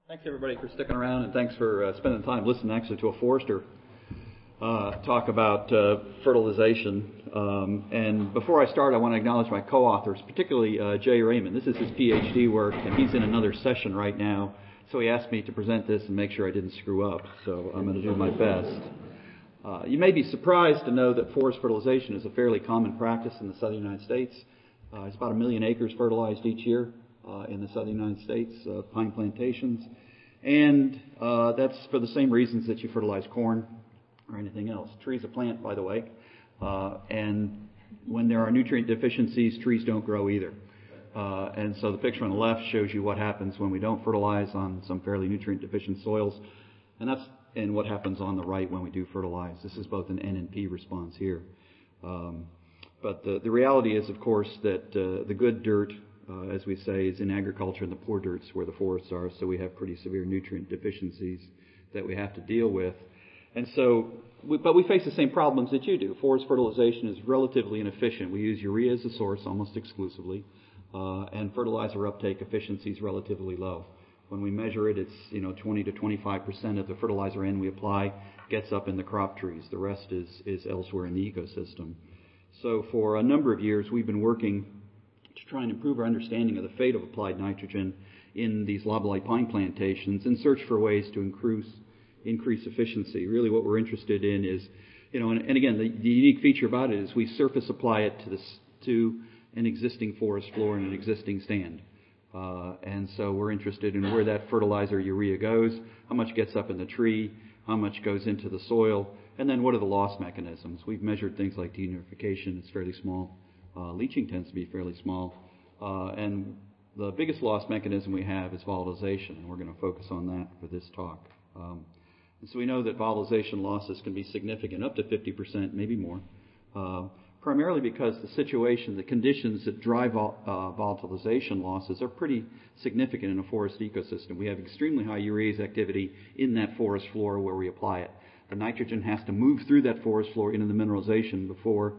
Thanks everybody for sticking around, and thanks for spending time listening actually to a forester talk about fertilization. And before I start, I want to acknowledge my co-authors, particularly Jay Raymond. This is his PhD work, and he's in another session right now, so he asked me to present this and make sure I didn't screw up, so I'm going to do my best. You may be surprised to know that forest fertilization is a fairly common practice in the southern United States. It's about 1 million acres fertilized each year in the southern United States, pine plantations. And that's for the same reasons that you fertilize corn or anything else. Trees a plant, by the way. And when there are nutrient deficiencies, trees don't grow either. And so the picture on the left shows you what happens when we don't fertilize on some fairly nutrient deficient soils. And what happens on the right when we do fertilize. This is both an N and P response here. But the reality is, of course, that the good dirt, as we say, is in agriculture, and the poor dirt's where the forests are, so we have pretty severe nutrient deficiencies that we have to deal with. And so, but we face the same problems that you do. Forest fertilization is relatively inefficient. We use urea as a source almost exclusively, and fertilizer uptake efficiency is relatively low. When we measure it, it's 20 to 25% of the fertilizer N we apply gets up in the crop trees. The rest is elsewhere in the ecosystem. So for a number of years, we've been working to try and improve our understanding of the fate of applied nitrogen in these loblolite pine plantations and search for ways to increase efficiency. Really what we're interested in is, and again, the unique feature about it is we surface apply it to an existing forest floor and an existing stand. And so we're interested in where that fertilizer urea goes, how much gets up in the tree, how much goes into the soil, and then what are the loss mechanisms. We've measured things like denitrification. It's fairly small. Leaching tends to be fairly small. And the biggest loss mechanism we have is volatilization, and we're going to focus on that for this talk. And so we know that volatilization losses can be significant, up to 50%, maybe more, primarily because the conditions that drive volatilization losses are pretty significant in a forest ecosystem. We have extremely high urease activity in that forest floor where we apply it. The nitrogen has to move through that forest floor into the mineralization before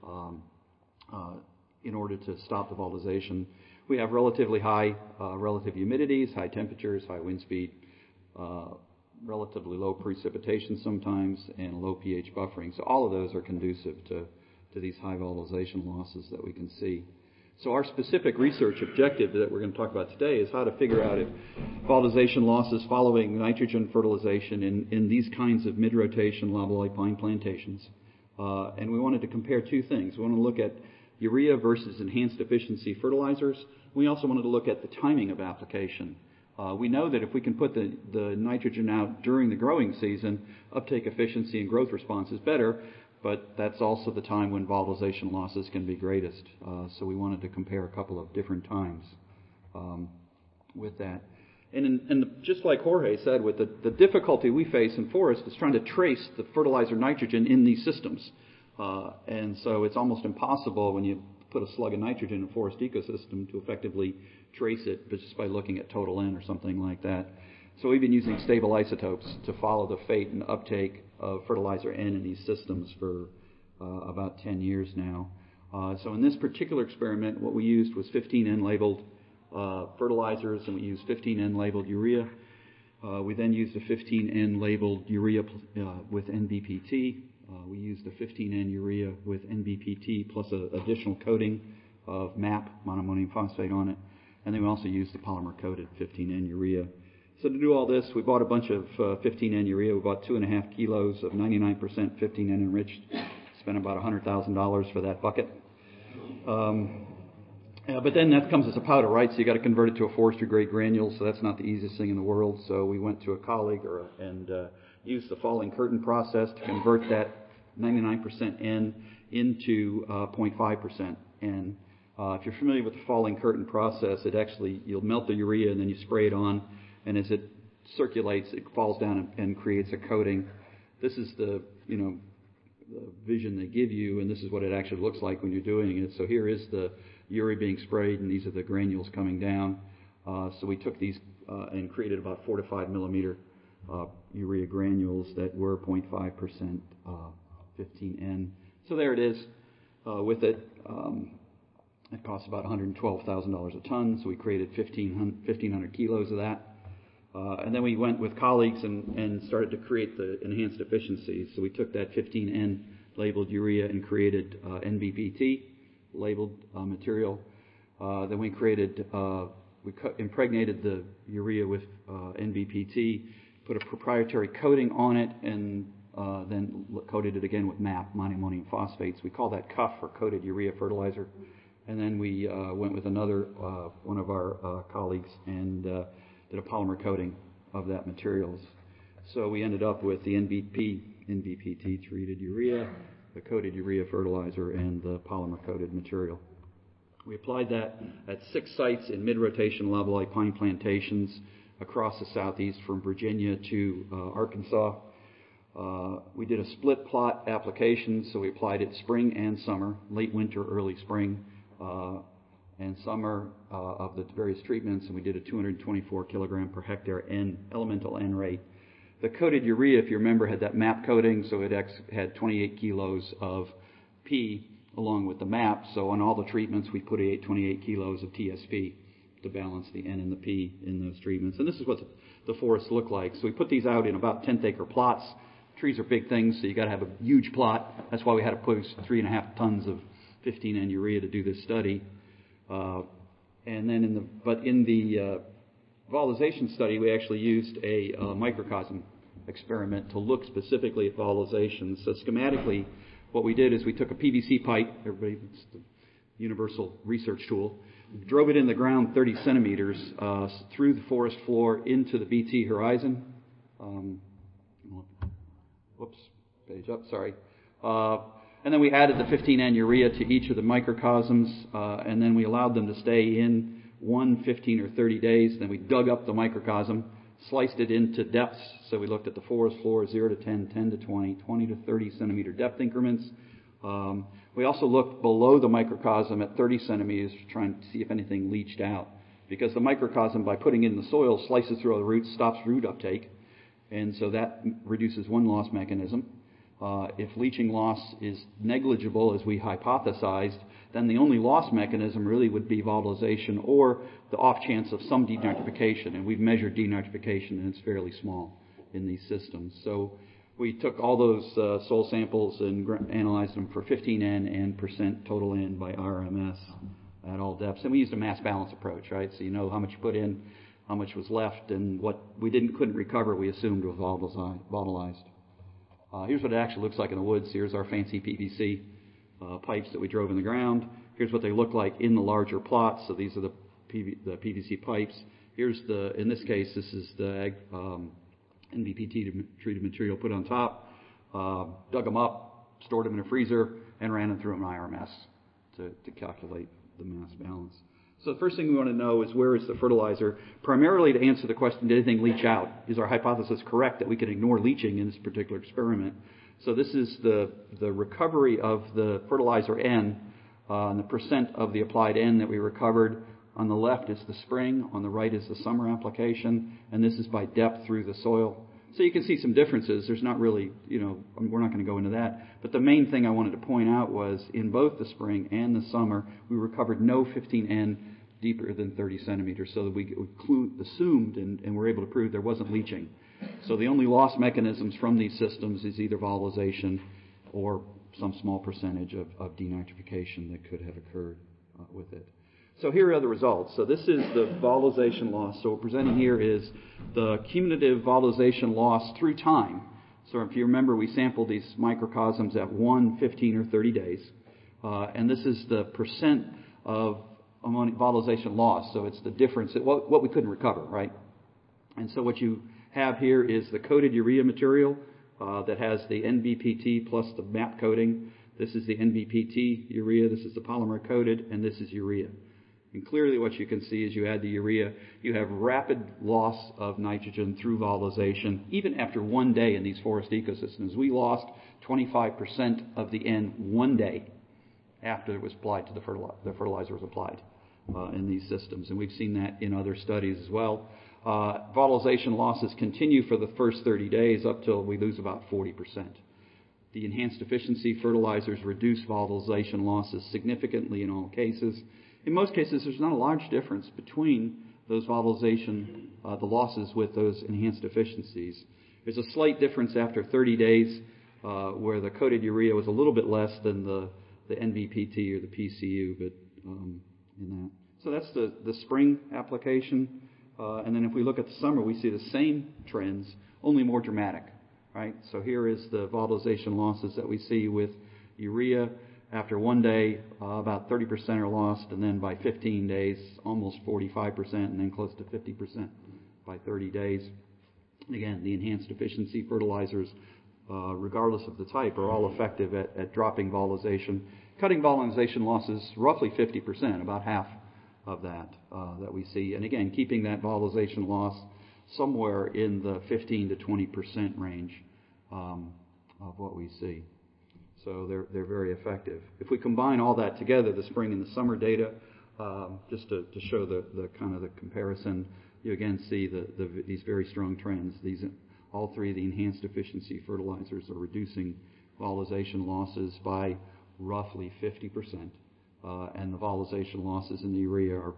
in order to stop the volatilization. We have relatively high relative humidities, high temperatures, high wind speed, relatively low precipitation sometimes, and low pH buffering. So all of those are conducive to these high volatilization losses that we can see. So our specific research objective that we're going to talk about today is how to figure out if volatilization losses following nitrogen fertilization in these kinds of mid-rotation loblolite pine plantations. And we wanted to compare two things. We want to look at urea versus enhanced efficiency fertilizers. We also wanted to look at the timing of application. We know that if we can put the nitrogen out during the growing season, uptake efficiency and growth response is better, but that's also the time when volatilization losses can be greatest. So we wanted to compare a couple of different times with that. And just like Jorge said, with the difficulty we face in forests is trying to trace the fertilizer nitrogen in these systems. And so it's almost impossible when you put a slug of nitrogen in a forest ecosystem to effectively trace it just by looking at total N or something like that. So we've been using stable isotopes to follow the fate and uptake of fertilizer N in these systems for about 10 years now. So in this particular experiment, what we used was 15N labeled fertilizers, and we used 15N labeled urea. We then used a 15N labeled urea with NBPT. We used a 15N urea with NBPT plus an additional coating of MAP, monoammonium phosphate, on it. And then we also used the polymer-coated 15N urea. So to do all this, we bought a bunch of 15N urea. We bought 2.5 kilos of 99% 15N enriched. Spent about $100,000 for that bucket. But then that comes as a powder, right? So you got to convert it to a forestry-grade granule. So that's not the easiest thing in the world. So we went to a colleague and used the falling curtain process to convert that 99% N into 0.5% N. If you're familiar with the falling curtain process, you'll melt the urea and then you spray it on, and as it circulates, it falls down and creates a coating. This is the vision they give you, and this is what it actually looks like when you're doing it. So here is the urea being sprayed, and these are the granules coming down. So we took these and created about 4 to 5 millimeter urea granules that were 0.5% 15N. So there it is with it. It costs about $112,000 a ton, so we created 1,500 kilos of that. And then we went with colleagues and started to create the enhanced efficiencies. So we took that 15N labeled urea and created NBPT labeled material. Then we created, impregnated the urea with NBPT, put a proprietary coating on it, and then coated it again with MAP, monoammonium phosphates. We call that CUF, or coated urea fertilizer. And then we went with another one of our colleagues and did a polymer coating of that materials. So we ended up with the NBPT treated urea, the coated urea fertilizer, and the polymer coated material. We applied that at 6 sites in mid-rotation loblolly pine plantations across the southeast from Virginia to Arkansas. We did a split plot application, so we applied it spring and summer, late winter, early spring, and summer of the various treatments, and we did a 224 kilogram per hectare elemental N rate. The coated urea, if you remember, had that MAP coating, so it had 28 kilos of P along with the MAP. So on all the treatments, we put 28 kilos of TSP to balance the N and the P in those treatments. And this is what the forests look like. So we put these out in about 10th-acre plots. Trees are big things, so you got to have a huge plot. That's why we had to put 3.5 tons of 15N urea to do this study. And then in the volatilization study, we actually used a microcosm experiment to look specifically at volatilization. So schematically, what we did is we took a PVC pipe, everybody, it's the universal research tool, drove it in the ground 30 centimeters through the forest floor into the BT horizon. Whoops, page up, sorry. And then we added the 15N urea to each of the microcosms, and then we allowed them to stay in 1, 15, or 30 days. Then we dug up the microcosm, sliced it into depths. So we looked at the forest floor, 0 to 10, 10 to 20, 20 to 30 centimeter depth increments. We also looked below the microcosm at 30 centimeters, trying to see if anything leached out. Because the microcosm, by putting it in the soil, slices through all the roots, stops root uptake. And so that reduces one loss mechanism. If leaching loss is negligible, as we hypothesized, then the only loss mechanism really would be volatilization or the off chance of some denitrification. And we've measured denitrification, and it's fairly small in these systems. So we took all those soil samples and analyzed them for 15N and percent total N by RMS at all depths. And we used a mass balance approach, right? So you know how much you put in, how much was left, and what we couldn't recover, we assumed was volatilized. Here's what it actually looks like in the woods. Here's our fancy PVC pipes that we drove in the ground. Here's what they look like in the larger plots. So these are the PVC pipes. Here's in this case, this is the NBPT treated material put on top. Dug them up, stored them in a freezer, and ran them through an IRMS to calculate the mass balance. So the first thing we want to know is, where is the fertilizer? Primarily to answer the question, did anything leach out? Is our hypothesis correct that we can ignore leaching in this particular experiment? So this is the recovery of the fertilizer N, and the percent of the applied N that we recovered. On the left is the spring, on the right is the summer application, and this is by depth through the soil. So you can see some differences. There's not really, we're not going to go into that. But the main thing I wanted to point out was, in both the spring and the summer, we recovered no 15N deeper than 30 centimeters, so that we assumed and were able to prove there wasn't leaching. So the only loss mechanisms from these systems is either volatilization or some small percentage of denitrification that could have occurred with it. So here are the results. So this is the volatilization loss. So what we're presenting here is the cumulative volatilization loss through time. So if you remember, we sampled these microcosms at 1, 15, or 30 days. And this is the percent of volatilization loss. So it's the difference, what we couldn't recover, right? And so what you have here is the coated urea material that has the NBPT plus the MAP coating. This is the NBPT urea. This is the polymer coated, and this is urea. And clearly what you can see is you add the urea, you have rapid loss of nitrogen through volatilization, even after 1 day in these forest ecosystems. We lost 25% of the N 1 day after it was applied to the fertilizer was applied in these systems. And we've seen that in other studies as well. Volatilization losses continue for the first 30 days up till we lose about 40%. The enhanced efficiency fertilizers reduce volatilization losses significantly in all cases. In most cases, there's not a large difference between those volatilization, the losses with those enhanced deficiencies. There's a slight difference after 30 days where the coated urea was a little bit less than the NBPT or the PCU, but in that. So that's the spring application. And then if we look at the summer, we see the same trends, only more dramatic, right? So here is the volatilization losses that we see with urea. After 1 day, about 30% are lost, and then by 15 days, almost 45%, and then close to 50% by 30 days. Again, the enhanced efficiency fertilizers, regardless of the type, are all effective at dropping volatilization. Cutting volatilization losses roughly 50%, about half of that we see. And again, keeping that volatilization loss somewhere in the 15 to 20% range of what we see. So they're very effective. If we combine all that together, the spring and the summer data, just to show the kind of the comparison, you again see these very strong trends. All three of the enhanced efficiency fertilizers are reducing volatilization losses by roughly 50%, and the volatilization losses in the urea are,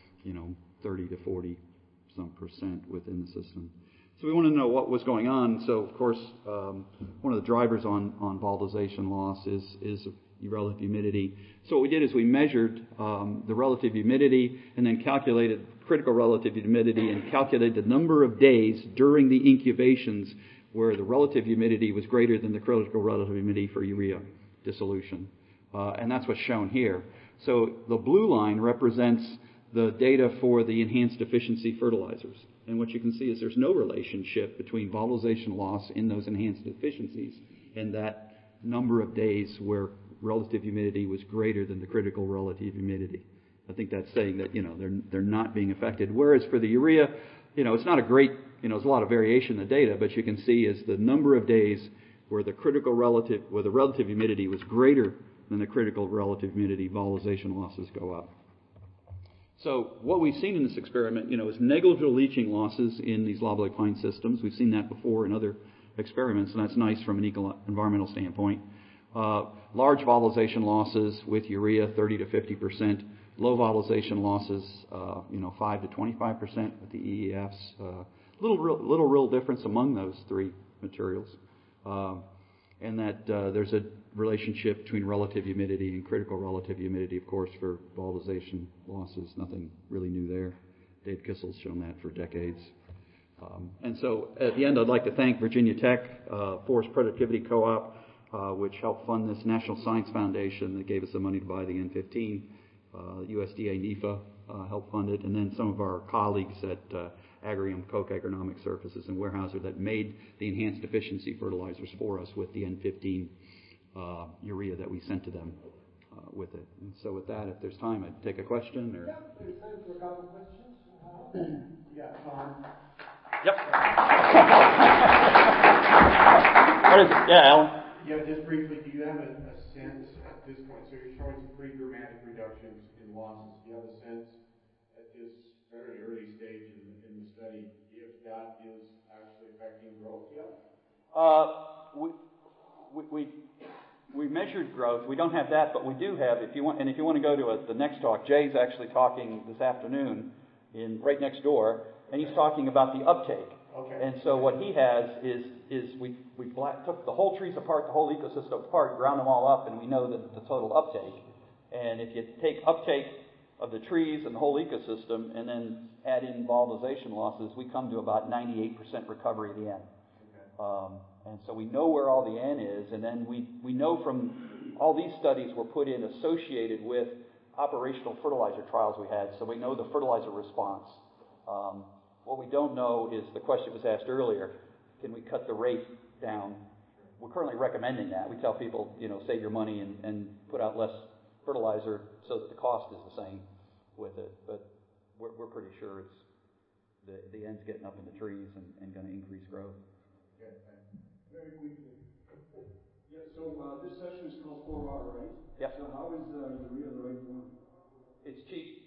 30 to 40 some percent within the system. So we want to know what was going on. So, of course, one of the drivers on volatilization loss is relative humidity. So what we did is we measured the relative humidity and then calculated critical relative humidity and calculated the number of days during the incubations where the relative humidity was greater than the critical relative humidity for urea dissolution. And that's what's shown here. So the blue line represents the data for the enhanced efficiency fertilizers. And what you can see is there's no relationship between volatilization loss in those enhanced efficiencies and that number of days where relative humidity was greater than the critical relative humidity. I think that's saying that, they're not being affected. Whereas for the urea, it's not a great, there's a lot of variation in the data, but you can see is the number of days where the relative humidity was greater than the critical relative humidity, volatilization losses go up. So what we've seen in this experiment, is negligible leaching losses in these loblolly pine systems. We've seen that before in other experiments, and that's nice from an environmental standpoint. Large volatilization losses with urea, 30 to 50%. Low volatilization losses, 5 to 25% with the EEFs. Little real difference among those three materials. And that there's a relationship between relative humidity and critical relative humidity, of course, for volatilization losses. Nothing really new there. Dave Kissel's shown that for decades. And so at the end, I'd like to thank Virginia Tech, Forest Productivity Co-op, which helped fund this National Science Foundation that gave us the money to buy the N15. USDA NEFA helped fund it, and then some of our colleagues at Agrium, Koch Agronomic Services, and Weyerhaeuser that made the enhanced efficiency fertilizers for us with the N15 urea that we sent to them with it. And so with that, if there's time, I'd take a question. Or... Yeah, there's time for a couple of questions. Yep. What is it? Yeah, Alan? Yeah, just briefly, do you have a sense at this point, so you're showing some pretty dramatic reductions in losses. Do you have a sense at this very early stage in the study if that is actually affecting growth yet? We measured growth. We don't have that, but we do have, if you want to go to the next talk, Jay's actually talking this afternoon right next door, and he's talking about the uptake. Okay. And so what he has is we took the whole trees apart, the whole ecosystem apart, ground them all up, and we know the total uptake. And if you take uptake of the trees and the whole ecosystem and then add in volatilization losses, we come to about 98% recovery at the end. Okay. And so we know where all the N is, and then we know from all these studies were put in associated with operational fertilizer trials we had, so we know the fertilizer response. What we don't know is the question was asked earlier, can we cut the rate down? We're currently recommending that. We tell people, save your money and put out less fertilizer so that the cost is the same with it. But we're pretty sure it's the end's getting up in the trees and going to increase growth. Okay, thanks. Very quickly. Yeah, so this session is called 4R, right? Yep. So how is urea the right one? It's cheap.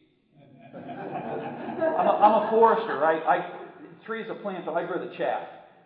I'm a forester, right? Trees are plants, but I grow the chaff.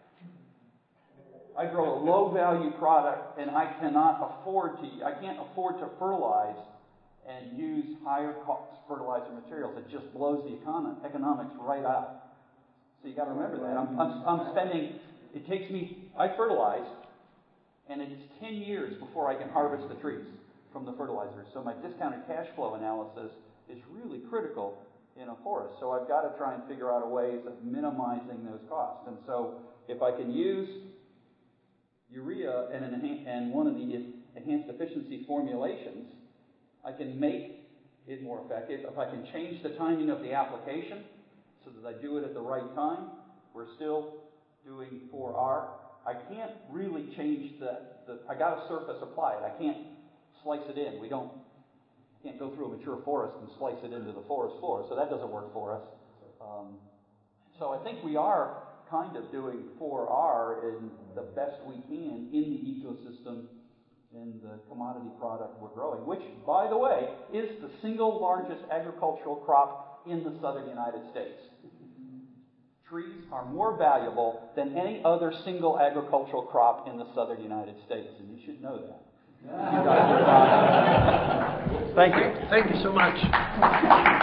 I grow a low-value product, and I can't afford to fertilize and use higher cost fertilizer materials. It just blows the economics right out. So you got to remember that. I'm spending. It takes me. I fertilize, and it's 10 years before I can harvest the trees from the fertilizers. So my discounted cash flow analysis is really critical in a forest. So I've got to try and figure out ways of minimizing those costs. And so if I can use urea and one of the enhanced efficiency formulations, I can make it more effective. If I can change the timing of the application so that I do it at the right time, we're still doing 4R. I can't really change I got to surface apply it. I can't slice it in. Can't go through a mature forest and slice it into the forest floor, so that doesn't work for us. So I think we are kind of doing 4R in the best we can in the ecosystem in the commodity product we're growing, which, by the way, is the single largest agricultural crop in the southern United States. Trees are more valuable than any other single agricultural crop in the southern United States, and you should know that. Thank you. Thank you so much.